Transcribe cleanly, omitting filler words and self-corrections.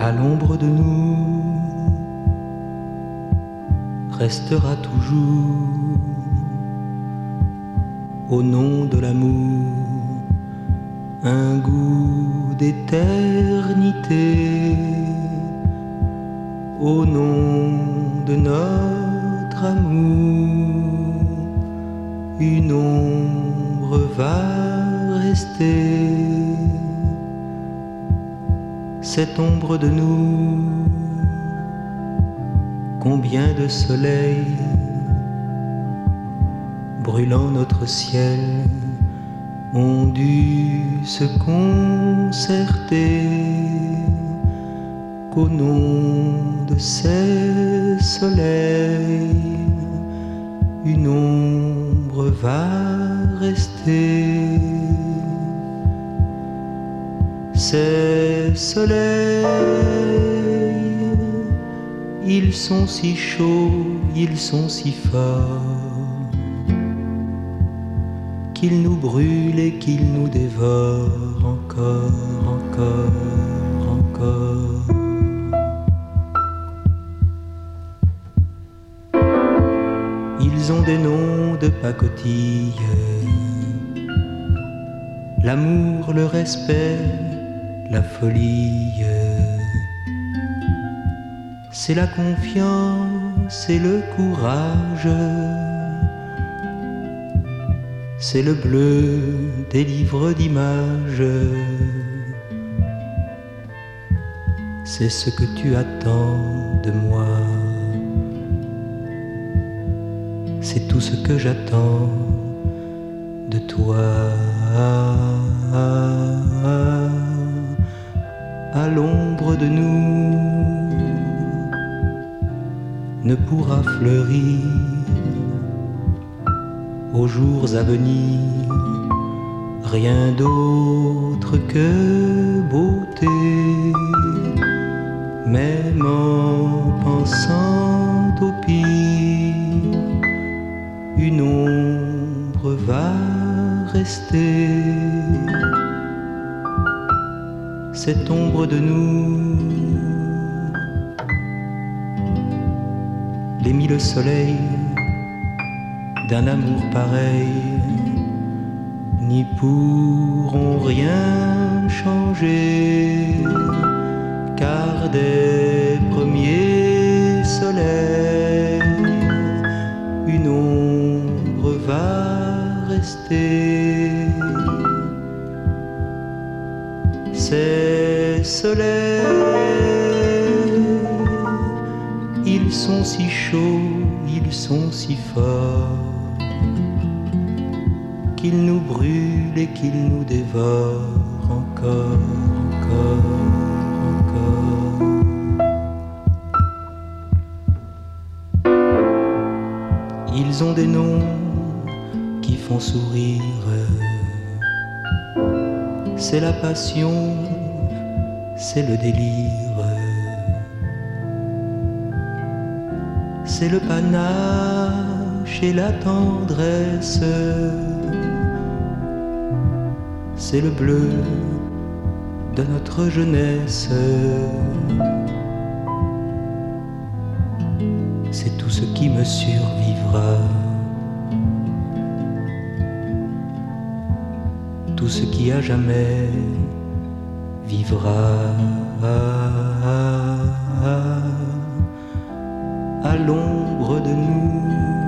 à l'ombre de nous, restera toujours, au nom de l'amour, un goût d'éternité, au nom de notre amour, une ombre va rester, cette ombre de nous, combien de soleils brûlant notre ciel ont dû se concerter, qu'au nom de ces soleils, une ombre va rester. Ces soleils, ils sont si chauds, ils sont si forts, qu'ils nous brûlent et qu'ils nous dévorent encore, encore, encore. Ils ont des noms de pacotille, l'amour, le respect, la folie. C'est la confiance et le courage, c'est le bleu des livres d'images, c'est ce que tu attends de moi, c'est tout ce que j'attends de toi. À l'ombre de nous ne pourra fleurir aux jours à venir rien d'autre que beauté, même en pensant au pire, une ombre va rester, cette ombre de nous, les mille soleils d'un amour pareil n'y pourront rien changer, car des premiers soleils, une ombre va rester. Ces soleils, ils sont si chauds, ils sont si forts, qu'ils nous brûlent et qu'ils nous dévorent encore, encore, encore. Ils ont des noms qui font sourire, c'est la passion, c'est le délire, c'est le panache et la tendresse, c'est le bleu de notre jeunesse, c'est tout ce qui me survivra, tout ce qui à jamais vivra. À l'ombre de nous